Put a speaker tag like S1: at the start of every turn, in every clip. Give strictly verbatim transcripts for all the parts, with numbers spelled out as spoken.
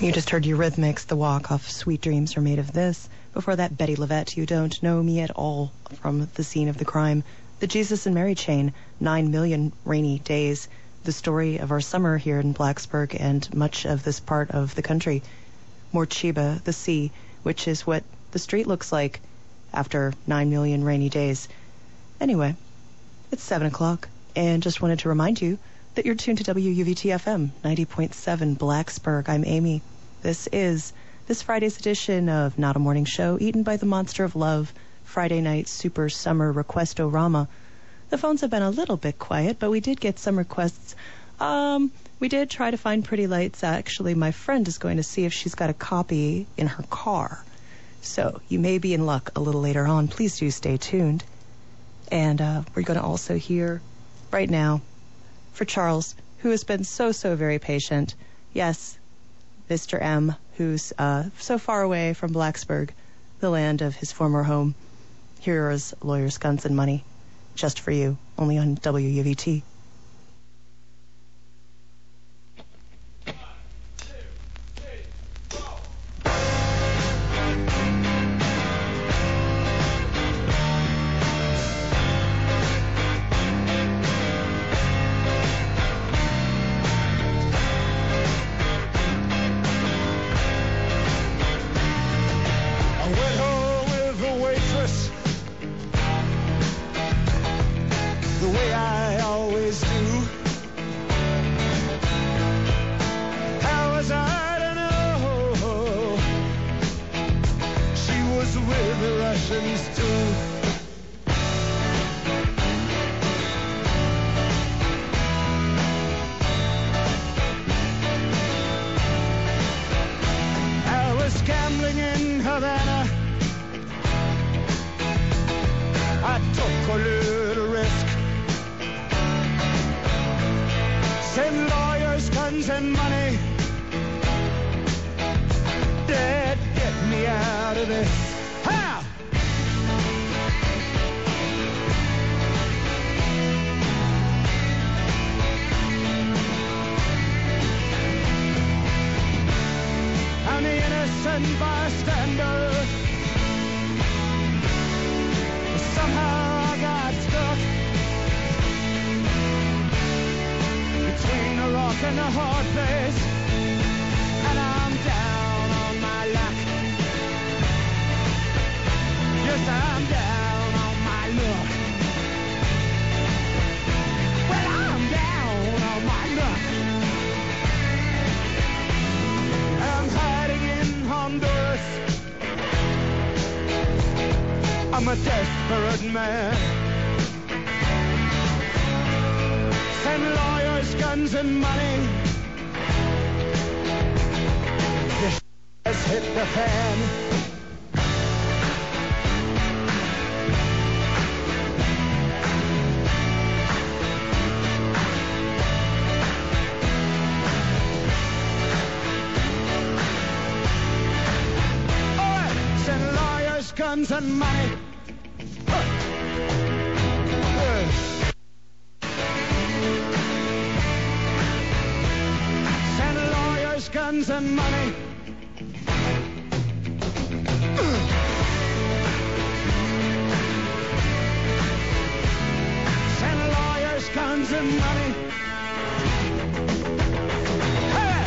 S1: You just heard Eurythmics, The Walk off Sweet Dreams Are Made of This. Before that, Betty Lavette, You Don't Know Me at All, from the scene of the crime. The Jesus and Mary Chain, Nine Million Rainy Days, the story of our summer here in Blacksburg and much of this part of the country. Morchiba, The Sea, which is what the street looks like after Nine Million Rainy Days. Anyway, it's seven o'clock, and just wanted to remind you that you're tuned to W U V T F M, ninety point seven Blacksburg. I'm Amy. This is this Friday's edition of Not a Morning Show, eaten by the Monster of Love, Friday night super summer request-o-rama. The phones have been a little bit quiet, but we did get some requests. Um, we did try to find Pretty Lights. Actually, my friend is going to see if she's got a copy in her car. So you may be in luck a little later on. Please do stay tuned. And uh, we're going to also hear right now for Charles, who has been so, so very patient. Yes, Mister M, who's uh, so far away from Blacksburg, the land of his former home. Here is Lawyers, Guns, and Money, just for you, only on W U V T.
S2: I'm a desperate man. Send lawyers, guns, and money. This has hit the fan. All right, send lawyers, guns, and money. Guns and money. Send lawyers, guns and money. Hey!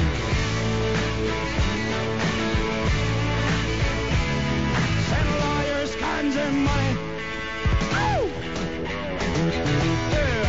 S2: Send lawyers, guns and money. Oh! Yeah.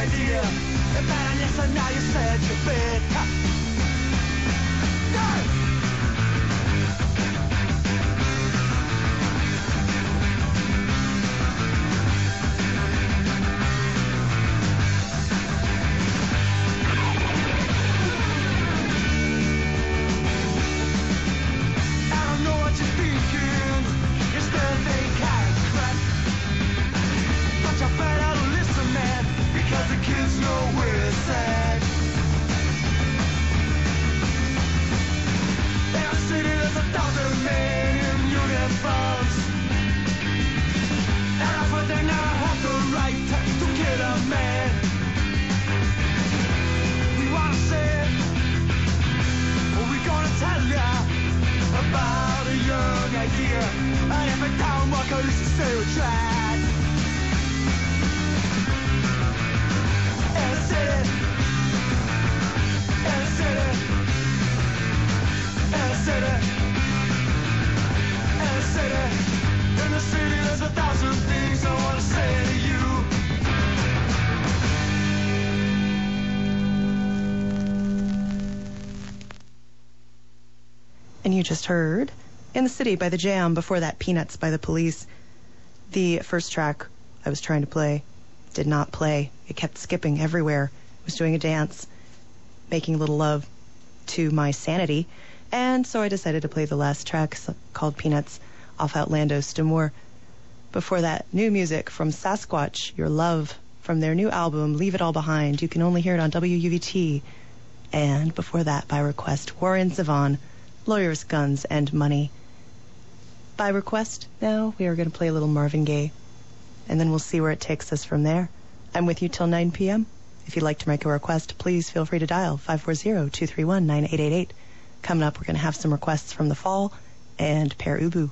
S2: idea. And man, yes, and now you said you fit. No! And if it don't work, at least you stay with track. In the city, in the city, in the city, in the city, in the city, there's a thousand things I want to say to you.
S1: And you just heard In the City by The Jam, before that Peanuts by The Police. The first track I was trying to play did not play. It kept skipping everywhere. I was doing a dance, making a little love to my sanity, and so I decided to play the last track called Peanuts off Outlandos to More. Before that, new music from Sasquatch, Your Love, from their new album Leave It All Behind. You can only hear it on W U V T. And before that, by request, Warren Zevon, Lawyers, Guns, and Money. By request, now we are going to play a little Marvin Gaye, and then we'll see where it takes us from there. I'm with you till nine p.m. If you'd like to make a request, please feel free to dial five four zero, two three one, nine eight eight eight. Coming up, we're going to have some requests from the fall and Pere Ubu.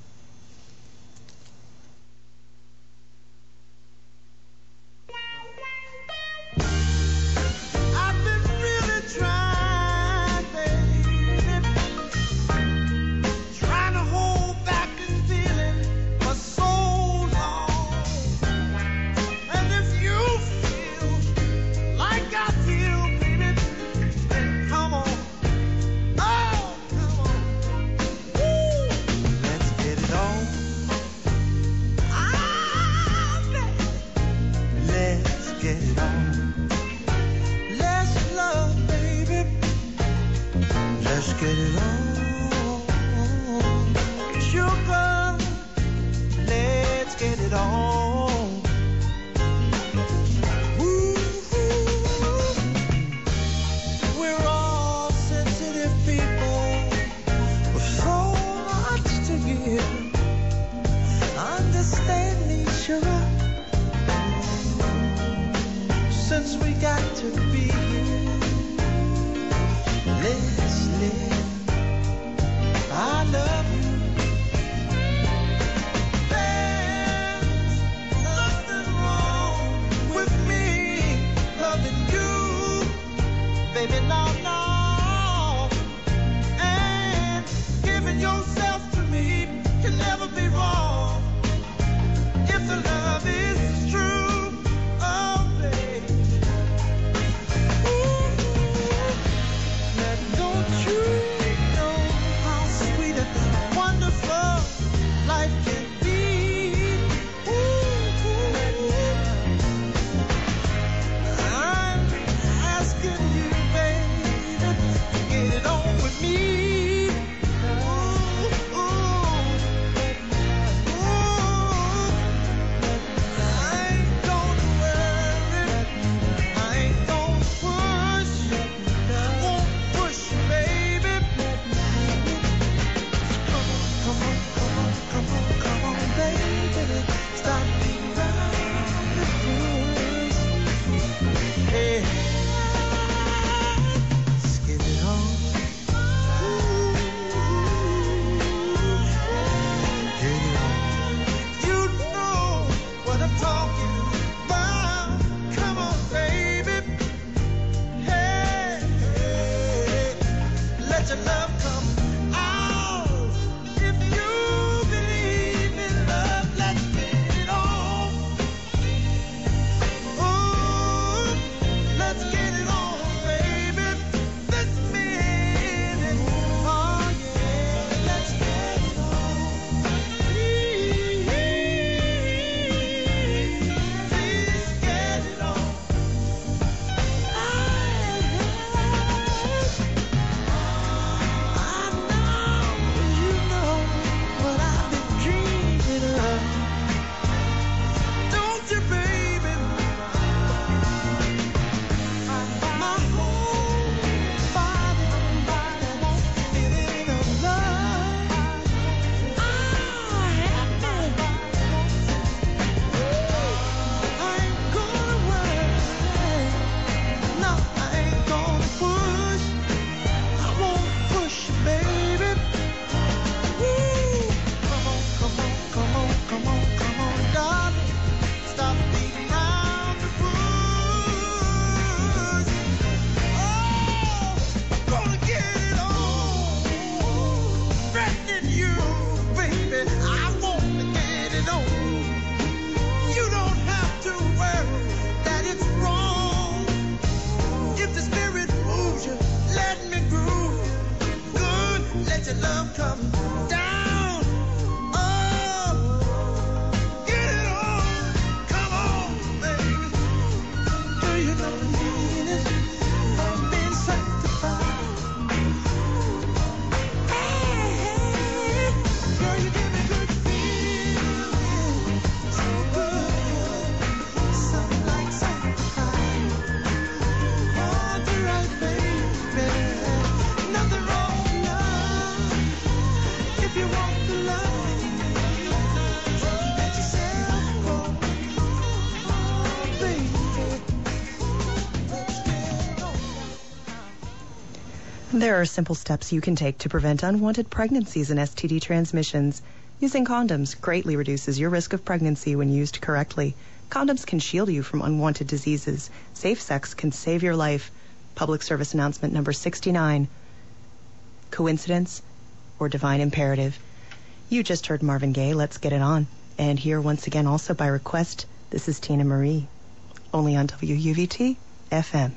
S1: There are simple steps you can take to prevent unwanted pregnancies and S T D transmissions. Using condoms greatly reduces your risk of pregnancy when used correctly. Condoms can shield you from unwanted diseases. Safe sex can save your life. Public service announcement number sixty-nine. Coincidence or divine imperative? You just heard Marvin Gaye, Let's Get It On. And here once again also by request, this is Tina Marie. Only on W U V T F M.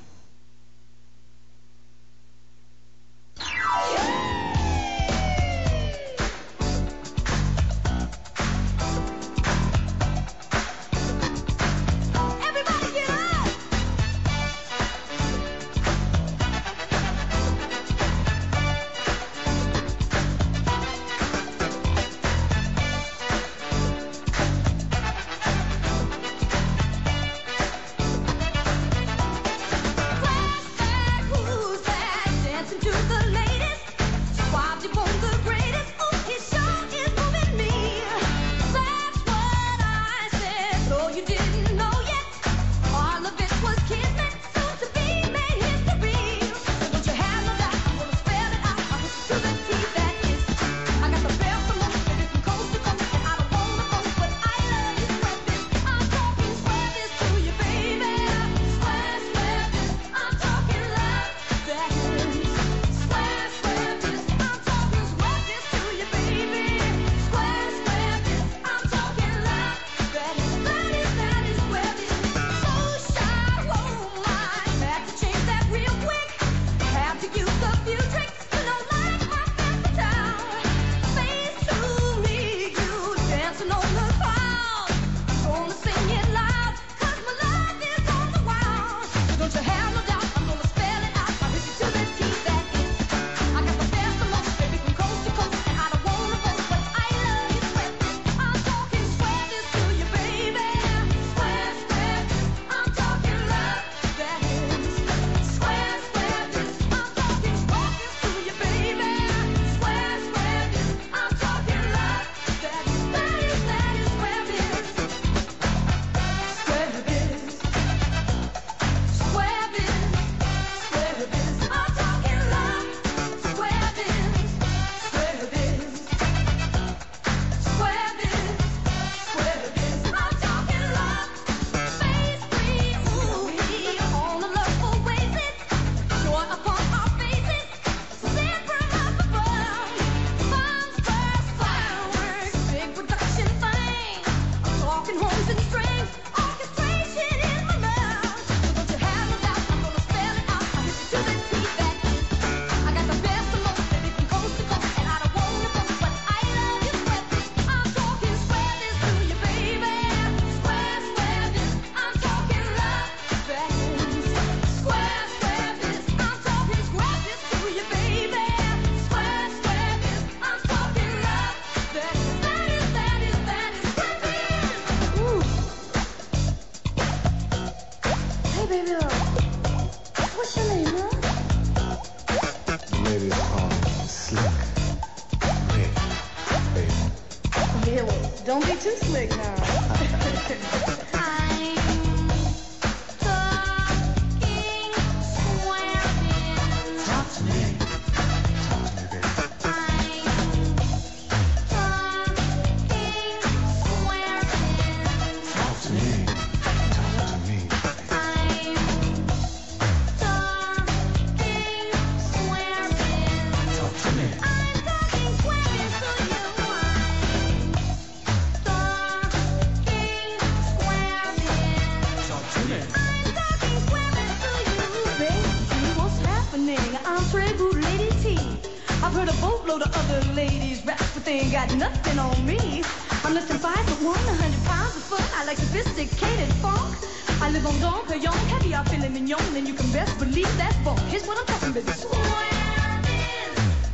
S3: I've heard a boatload of other ladies rap, but they ain't got nothing on me. I'm less than five foot one, a hundred pounds of fun. I like sophisticated funk. I live on Don Perignon, caviar, filet mignon, and you can best believe that's funk. Here's what I'm talking about. Swamming.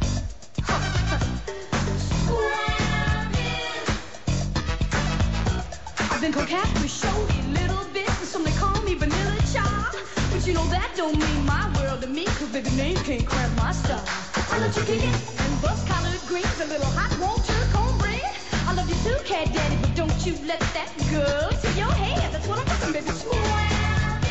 S3: Swamming. I've been coquette with showy little bits, and some they call me Vanilla Child. But you know that don't mean my world to me, cause baby name can't cramp my style. I love chicken and bus collard greens, a little hot water cornbread. I love you too, cat daddy, but don't you let that go to your head. That's what I'm talking, baby. Swamming.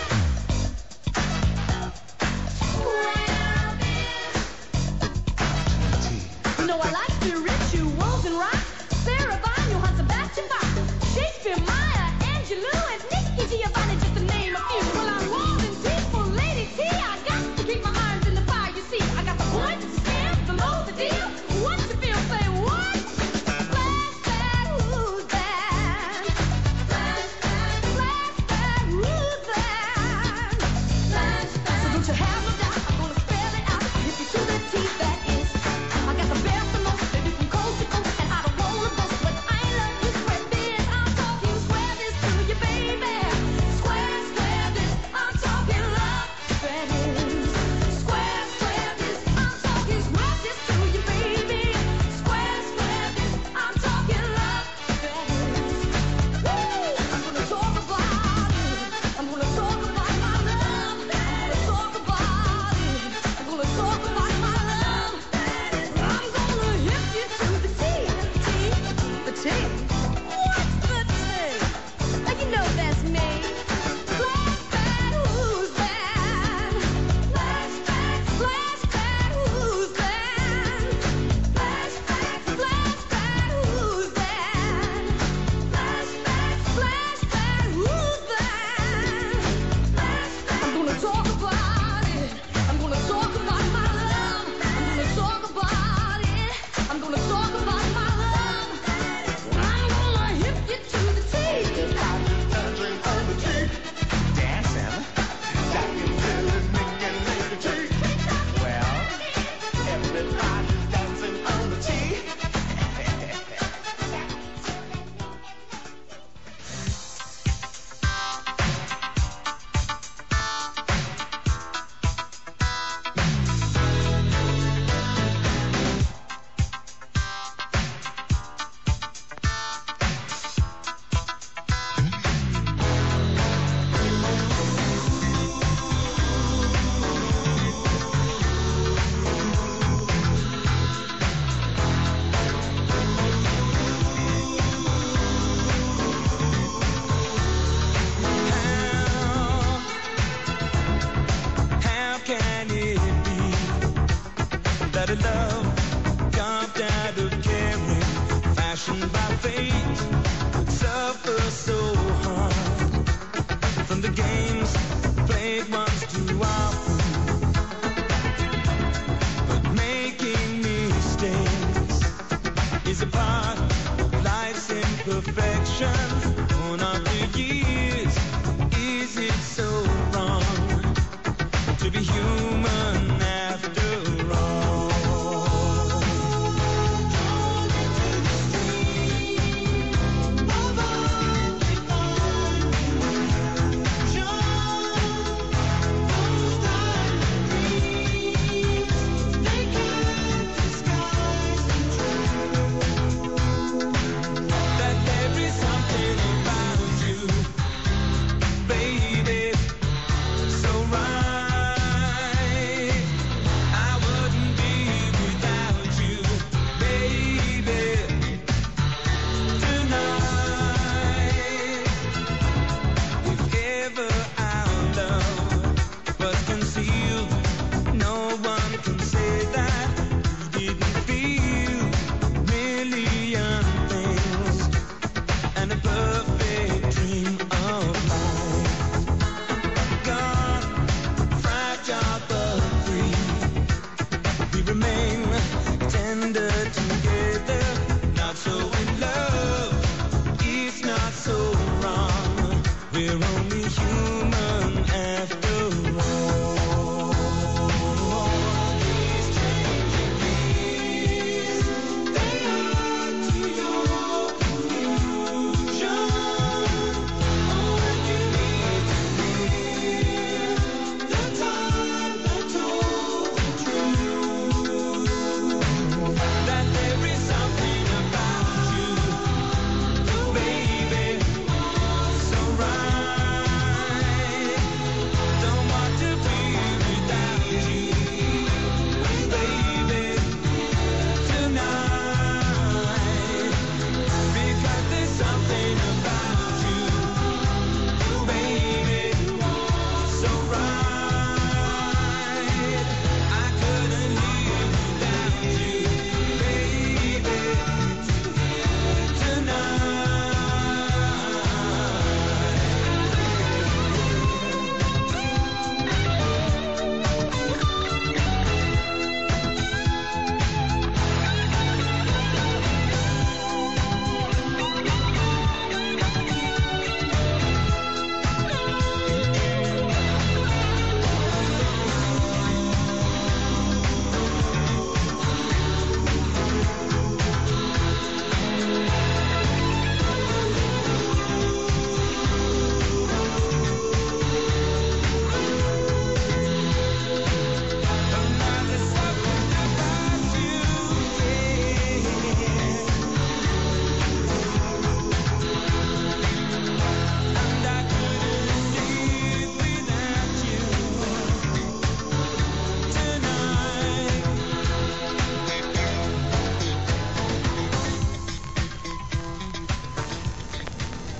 S3: Swamming. You know I like spirituals and rock. Sarah Vaughan, Johann Sebastian Bach, Shakespeare, Maya Angelou, and Nikki Giovanni, just to name a few. Well, I'm more than peaceful, Lady T. I got to keep my irons in the fire, you see. I got the point, the stand, the low, the deal. What you feel, say what? Splash that, who's that? Splash that, splash that, who's that? Splash that. So don't you have no doubt, I'm gonna spell it out. Hit you to the teeth, that is. I got the best of most, baby, from coast to coast, and I don't wanna boast, but I love you square biz. I'm talking square this to you, baby. Square, square this, I'm talking love, that is. Square, square this, I'm talking square this to you, baby. Square, square this, I'm talking love, that is. Woo! I'm gonna talk about it. I'm gonna talk about my love. I'm gonna talk about it. I'm gonna talk about my love. I'm gonna hit you to the T, T, the T. What's the T? Oh, you know that's me. Flashback, who's that? Flashback, flashback, who's that? Flashback, flashback, who's that? Flashback, flashback, who's that? Flashback. I'm gonna talk about it. I'm gonna talk about my love. I'm gonna talk about it. I'm gonna talk about my love. I'm gonna hit you to the T.
S2: Dancing on the cheek. Dancing? Jacking, feeling, making, making cheek. Well, everybody's dancing on the cheek. How can it be that a love carved out of caring, fashioned by fate, would suffer so hard from the games played once too often, but making mistakes is a part of life's imperfections. On after years, is it so wrong to be human after all? That there is something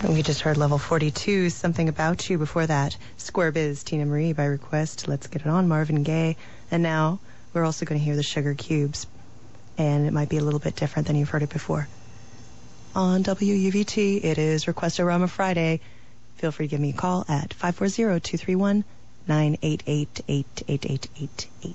S1: And we just heard Level forty-two, Something About You. Before that, Square Biz, Tina Marie by request, Let's Get It On, Marvin Gaye. And now we're also going to hear the Sugar Cubes. And it might be a little bit different than you've heard it before. On W U V T, it is Request-O-Rama Friday. Feel free to give me a call at five four zero, two three one, nine eight eight, eight eight eight eight eight.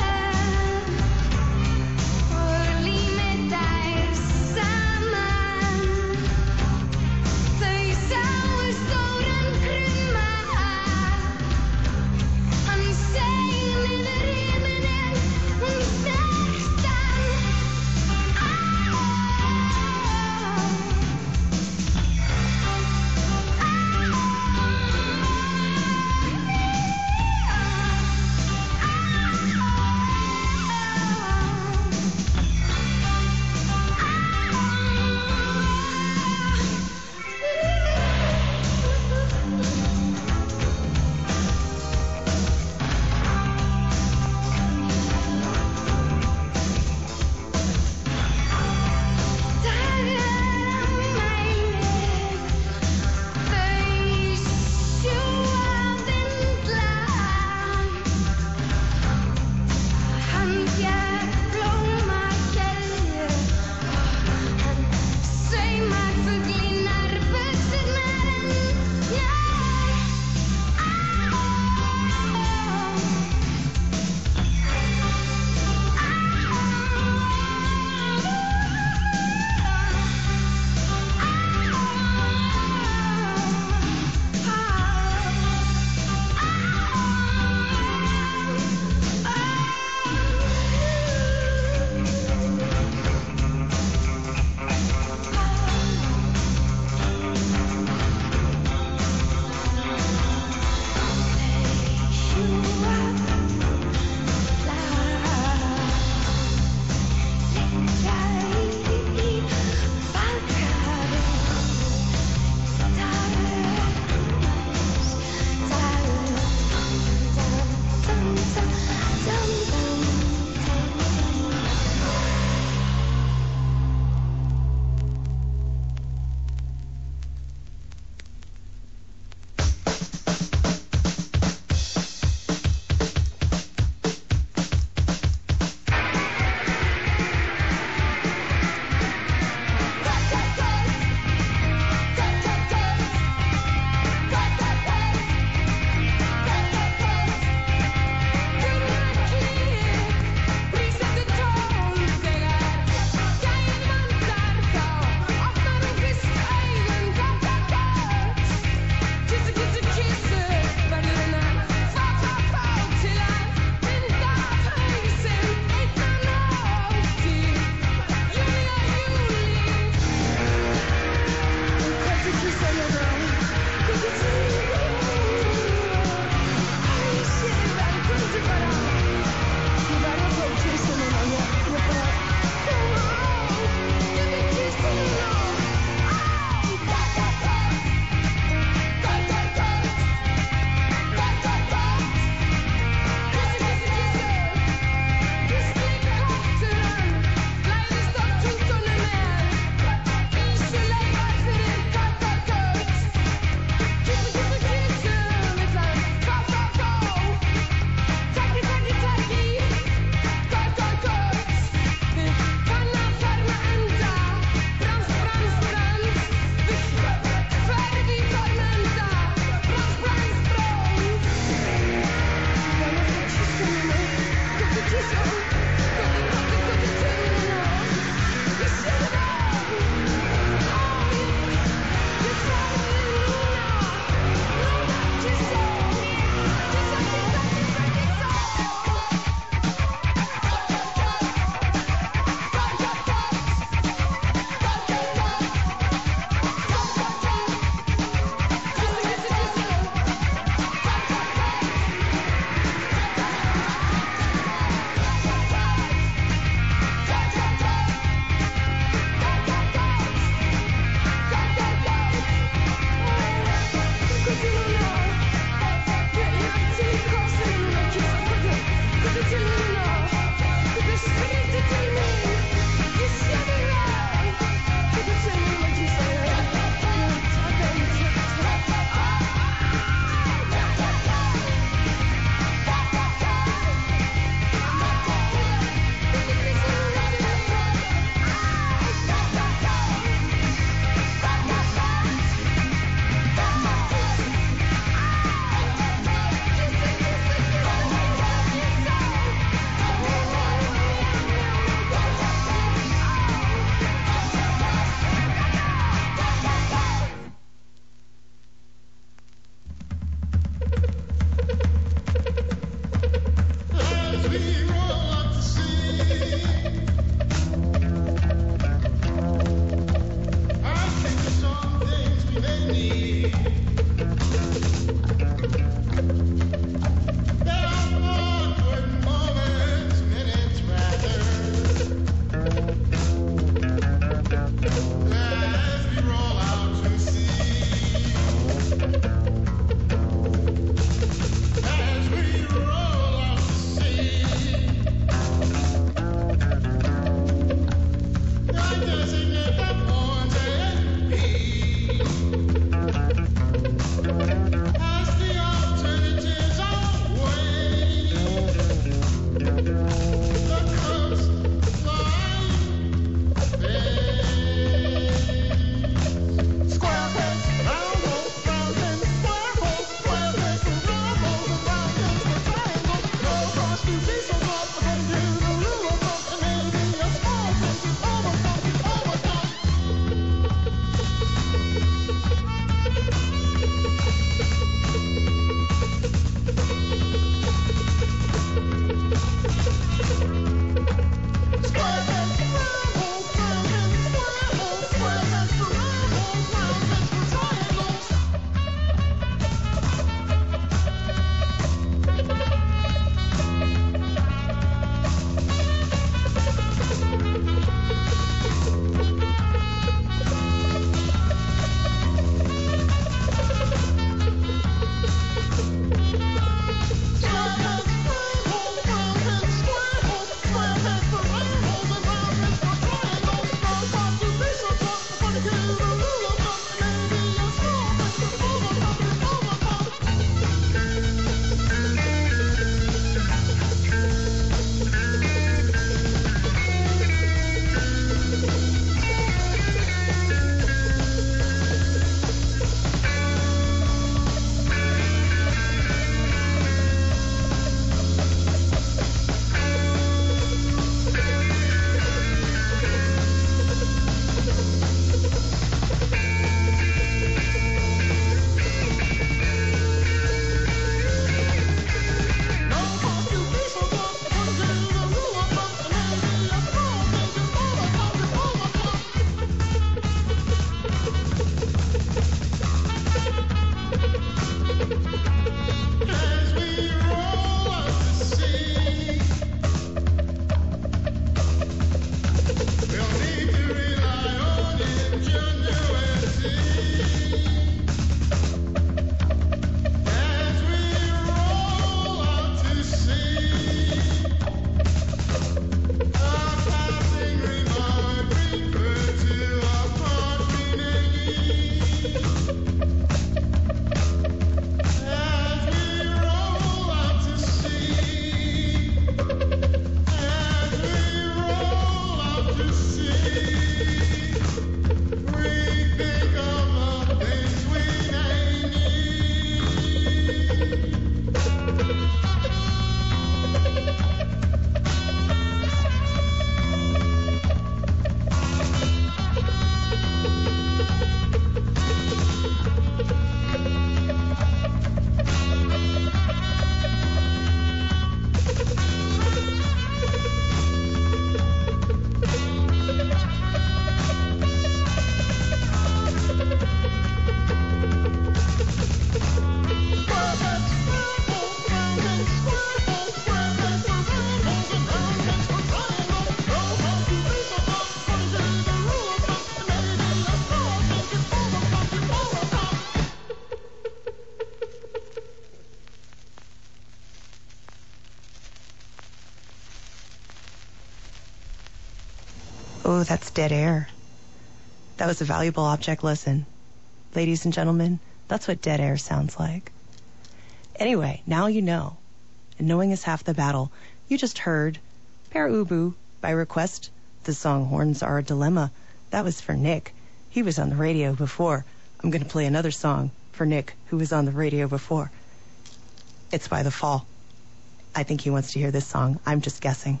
S1: Oh, that's dead air. That was a valuable object lesson. Ladies and gentlemen, that's what dead air sounds like. Anyway, now you know. And knowing is half the battle. You just heard Pere Ubu by request. The song Horns Are a Dilemma. That was for Nick. He was on the radio before. I'm going to play another song for Nick, who was on the radio before. It's by The Fall. I think he wants to hear this song. I'm just guessing.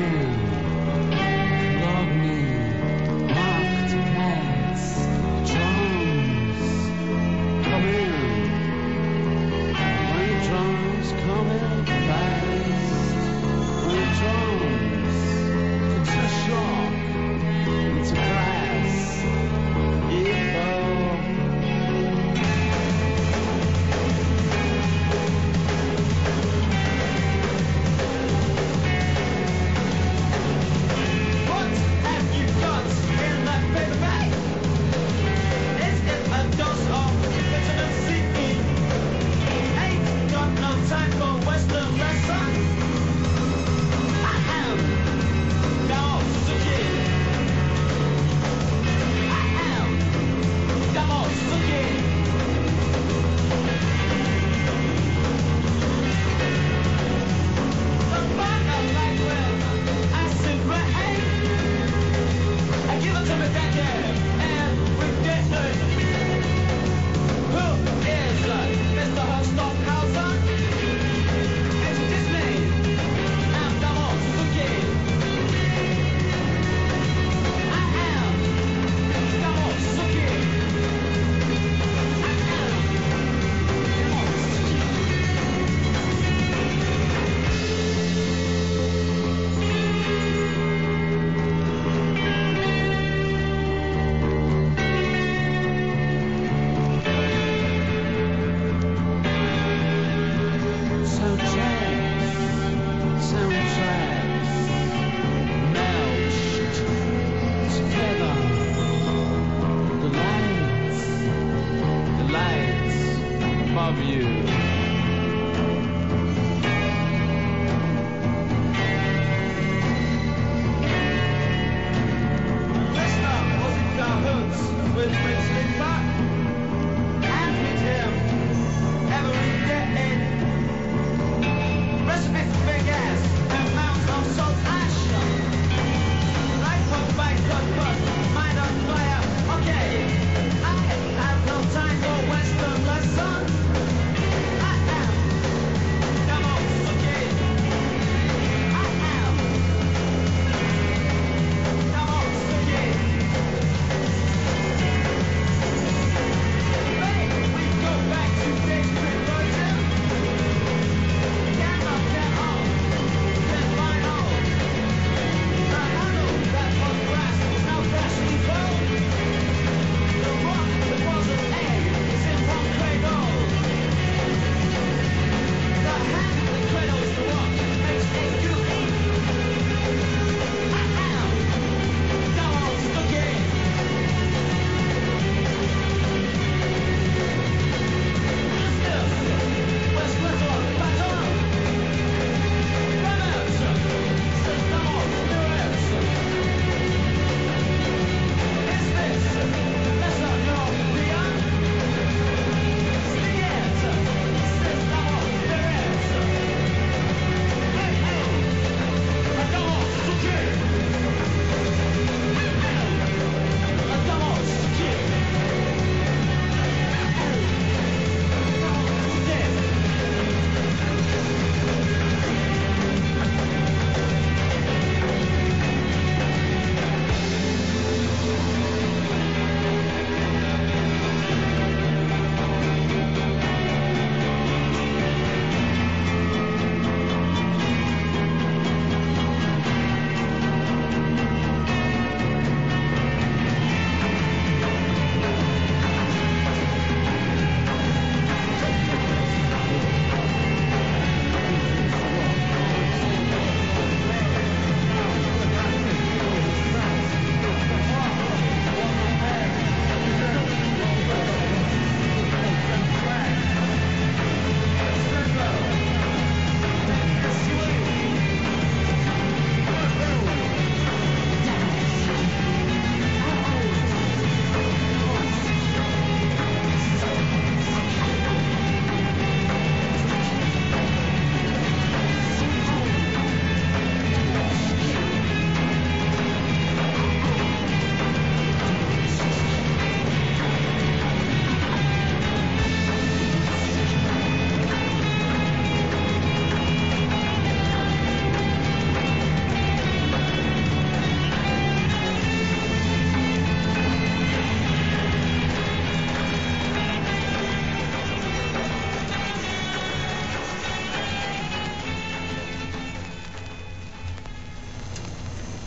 S2: Join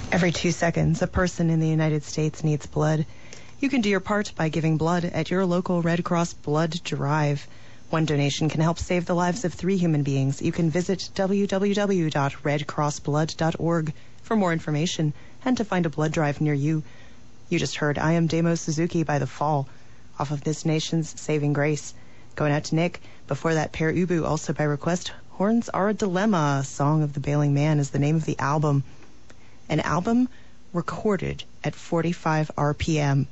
S1: Every two seconds, a person in the United States needs blood. You can do your part by giving blood at your local Red Cross Blood Drive. One donation can help save the lives of three human beings. You can visit w w w dot red cross blood dot org for more information and to find a blood drive near you. You just heard I Am Damo Suzuki by The Fall off of This Nation's Saving Grace. Going out to Nick. Before that, Per Ubu, also by request. Horns Are a Dilemma, Song of the Bailing Man is the name of the album. An album recorded at forty-five R P M.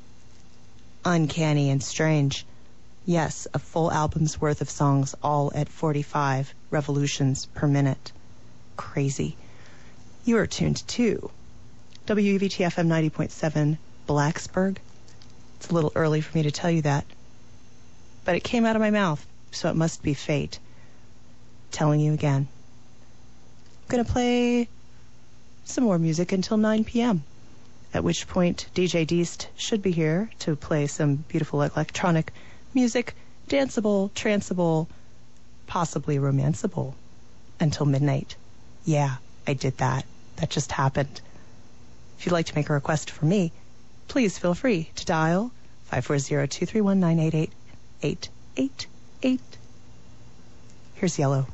S1: Uncanny and strange. Yes, a full album's worth of songs all at forty-five revolutions per minute. Crazy. You are tuned to W E V T F M ninety point seven Blacksburg. It's a little early for me to tell you that, but it came out of my mouth, so it must be fate. Telling you again. I'm going to play some more music until nine p.m., at which point D J Deist should be here to play some beautiful electronic music, danceable, tranceable, possibly romanceable, until midnight. Yeah, I did that. That just happened. If you'd like to make a request for me, please feel free to dial five four zero, two three one, nine eight eight, eight eight eight. Here's Yellow.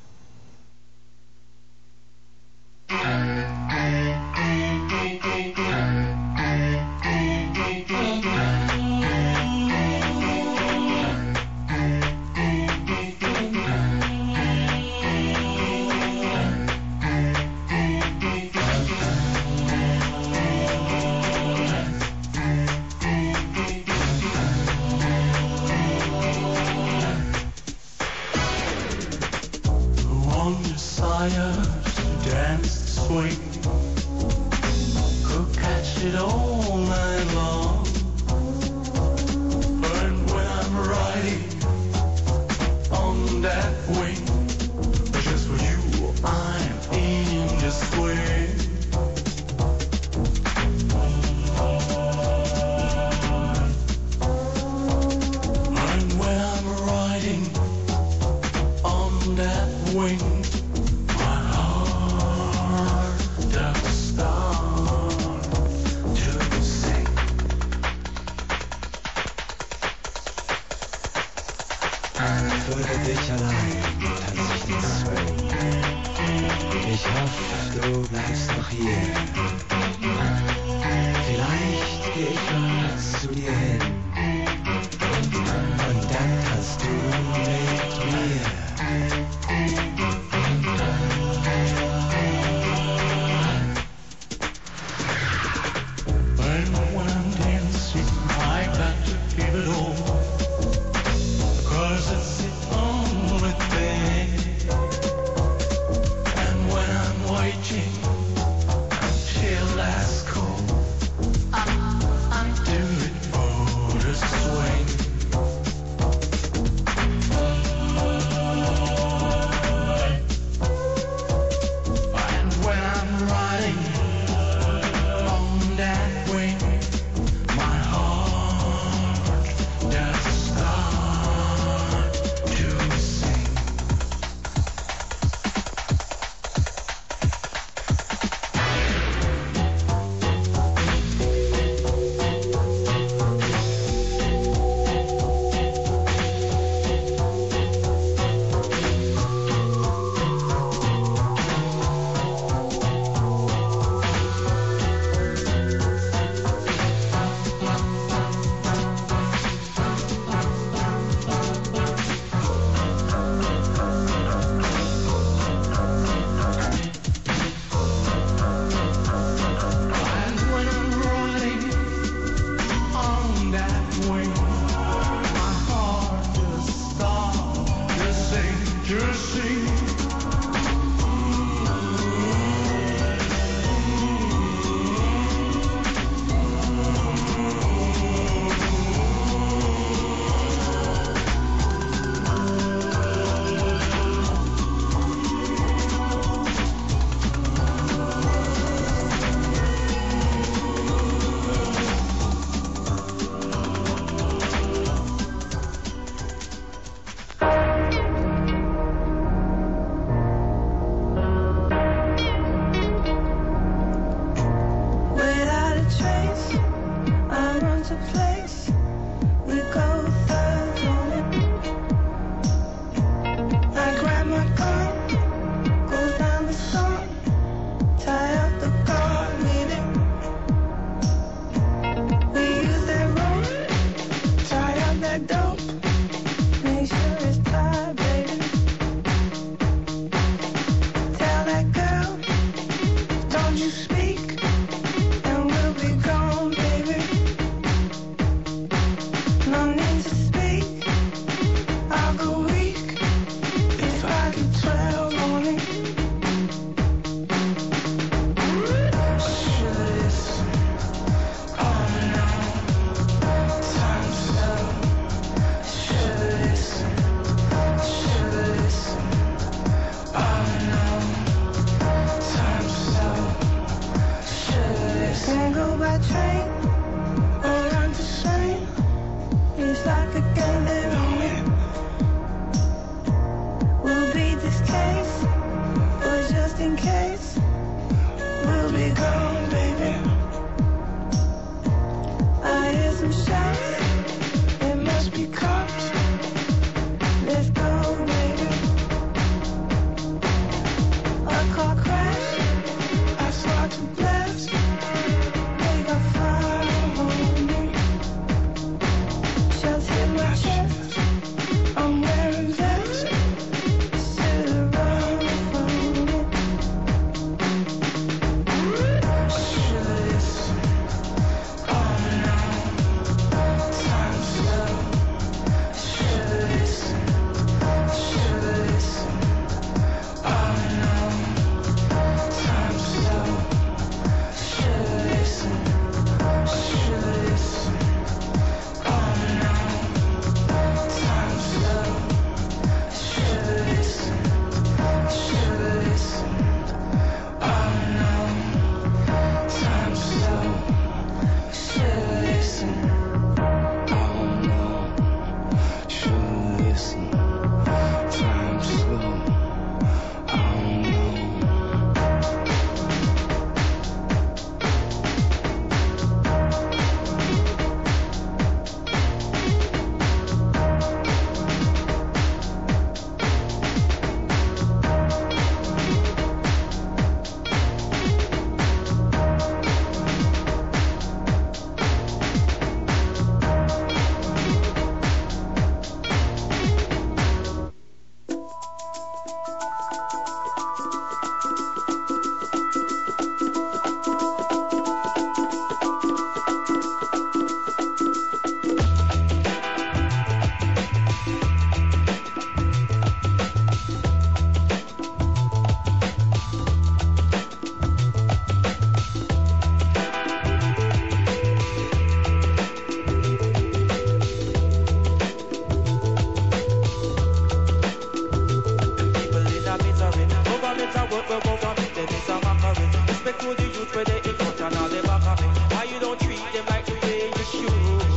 S2: Till
S4: I train or run to shame? It's like a game that I win. Will be this case, but just in case, we'll be gone, baby. I hear some shots, it must be cops. Let's go, baby. A car crash, I saw two blasts. They got fire on me. Shots hit my chest, I'm wearing vests. Sit around for me. Should listen, oh no, time slow. Should listen, should listen, oh no, time slow. Should listen, should listen, oh no, time slow. Should listen, should listen, oh no, time slow. Should listen, oh no, should listen, time slow, oh no. People in a misery, government a work where government them is a mockery. Respect to the youth where they in front and all they back of me. Why you don't treat them like the way you should?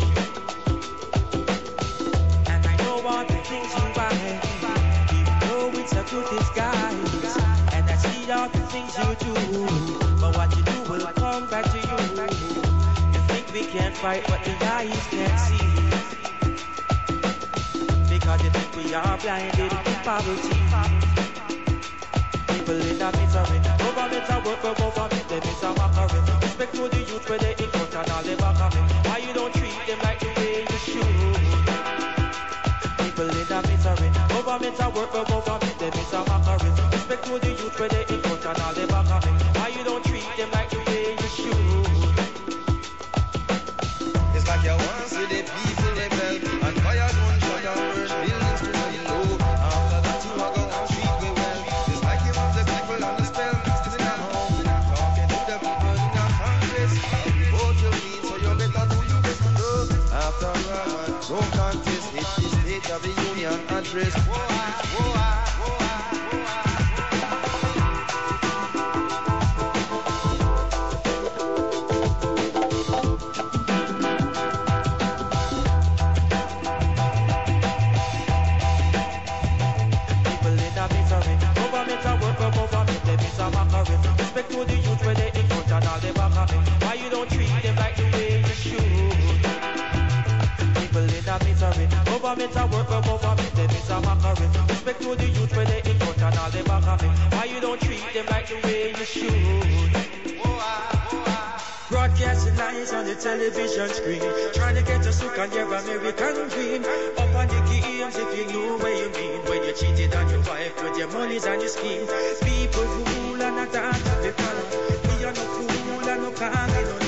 S4: And I know all the things you buy, even though it's a good disguise. And I see all the things you do, but what you do will come back to you. You think we can't fight what the eyes can't see, because you think we are blinded in poverty. People in a misery, government a work where government them is a mockery. Respect to the youth where they in front and all they back of me. Why you don't treat them like the way you should? People in a misery, government a work where government them is a mockery. Respect to the youth where they in front and all they back of me. Why you don't treat them like the way you should?
S5: It's like you want to see the people rebel and fire don't shut down burn buildings to the low. After that you are go and treat me well. It's like you want the people on the spell next to the home. Talking to the people in a Congress. Vote your need so you better do your best to do. After all, man, don't contest. It's the State of the Union address. Whoa, whoa, whoa, whoa.
S6: Respect to the youth where they in front and all they back of me. Why you don't treat them like the way you should? People in a misery, government a work for government, them is a mockery. Respect to the youth where they in front and all they back of me. Why you don't treat them like the way you should? Broadcasting lies on the television screen, trying to get us hooked on your American dream. Up on the games if you know what you mean, when you cheated on your wife with your monies and your schemes. People rule and not dance to be follow. We are no fool and no can't be no